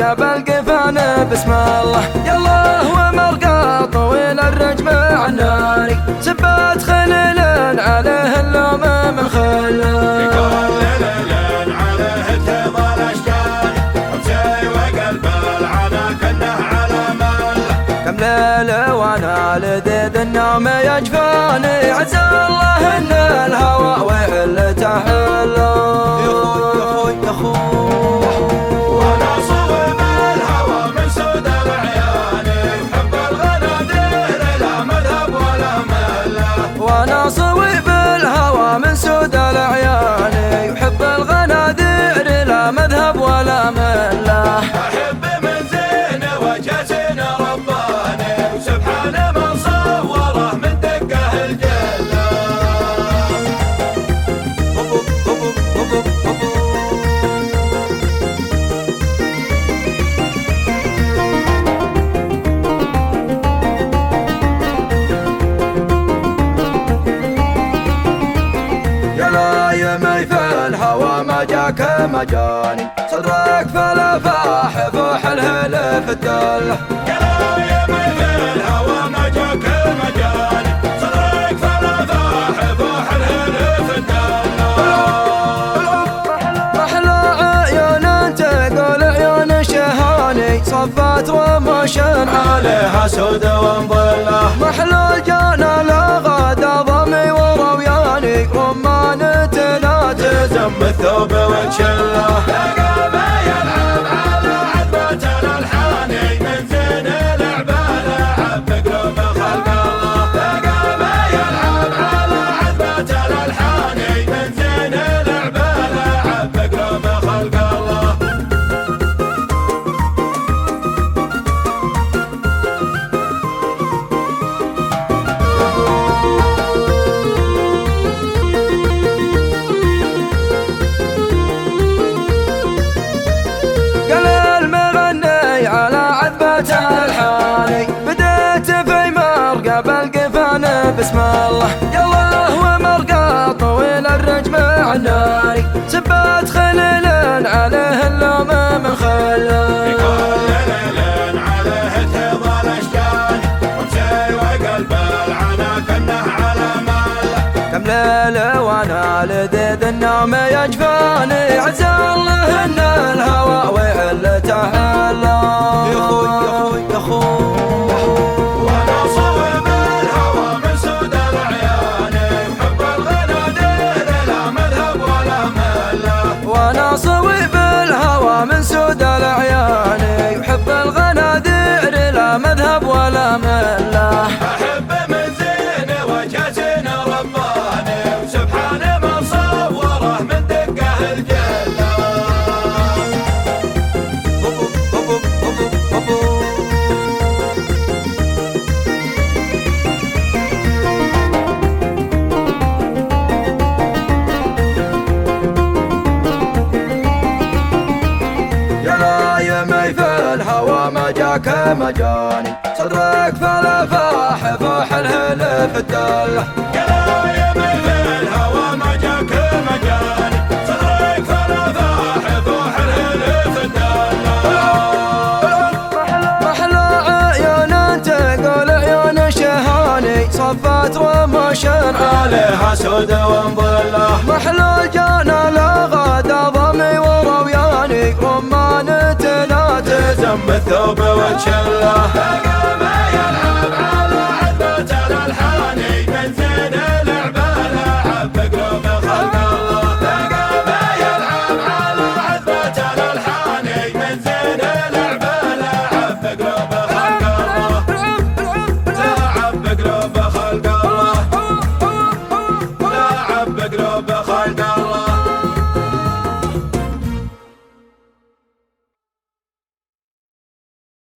مرقب القفان بسم الله يالله ومرقى طويل الرجم عناري سبات خليل عليه اللوم من خلال بكل ليل عليه تضى الاشجار امسي وقلب العنا كنه على مال كم ليله وانا لذيذ النوم يجفاني عسى الله ان الهوى وعلته حلو يا اخوي وانا صوب الهوى من سود العيان يحب الغنادير لا مذهب ولا مله وانا صويب الهوى من سود العيان يحب الغنادير لا مذهب ولا مله احب من زين وجه زين رباني وسبحان من صوره من دقه الجله يمي في الهوى ما جاك مجاني صدرك فلفاح فوح الهلف الدله يا يمي في الهوى ما جاك مجاني صدرك فلفاح فوح الهلف الدله محلى عيون تقول عيون شهاني صفات رموشن عليها سود ومظله محلى الجانا لا غدا ضمي وروياني رمان تناتزم الثوب وتشله لقى يلعب على عذبة الالحاني من زين لعبه لعب بقلوب خلق الله لقى يلعب على عذبة الالحاني من زين لعبه لعب بقلوب خلق الله الحاني بديت في مرقب القفان بسم الله يالله ومرقى طويل الرجم عناري سبات خليل عليه اللوم من خلال بكل ليل عليه تضى الاشجار وامسي وقلب العنا كنه على مال كم ليله وانا لذيذ النوم يجفاني عسى الله ان الهوى وعلته حلو يا اخوي وانا صوب الهوى من سود العيان يحب الغنادير لا مذهب ولا مله وانا صويب الهوى من سود العيان يحب الغنادير لا مذهب ولا مله احب من زين وجه زين رباني وسبحان من صوره من دقه الجله يمي في الهوى ما جاك مجاني صدرك فلفاح فوح الهلف الدله يا يمي في الهوى ما جاك مجاني صدرك فلفاح فوح الهلف الدله محلى عيون تقول عيون شهاني صفات رموشن عليها سود ومظله محلى الجانا لا غدا ضمي وروياني رمان تناتزم الثوب وتشله